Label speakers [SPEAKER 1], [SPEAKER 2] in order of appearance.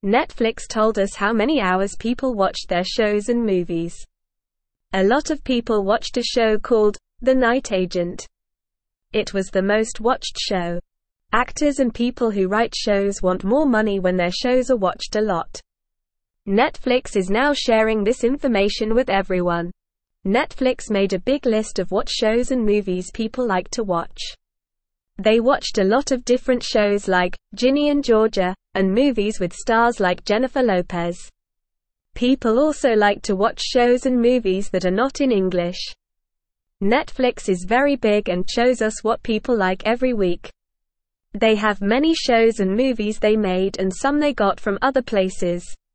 [SPEAKER 1] Netflix told us how many hours people watched their shows and movies. A lot of people watched a show called The Night Agent. It was the most watched show. Actors and people who write shows want more money when their shows are watched a lot. Netflix is now sharing this information with everyone. Netflix made a big list of what shows and movies people like to watch. They watched a lot of different shows like Ginny and Georgia, and movies with stars like Jennifer Lopez. People also like to watch shows and movies that are not in English. Netflix is very big and shows us what people like every week. They have many shows and movies they made and some they got from other places.